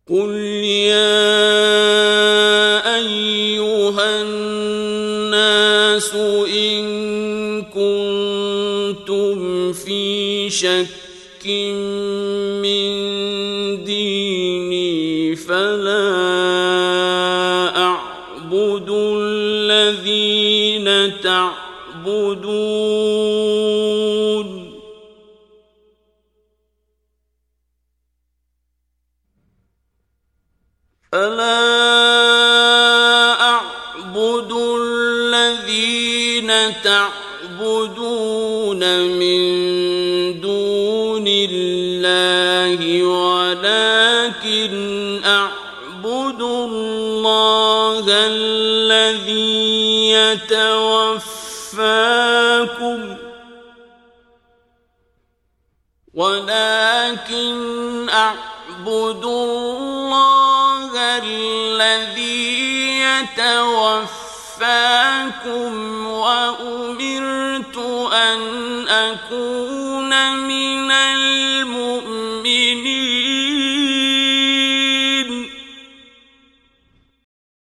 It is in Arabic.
قل يا أيها الناس إن كنتم في شك من ديني فلا أعبد الذين تعبدون من دون الله ولكن أعبد الله الذي يتوفاكم وأمرت أن أكون من المؤمنين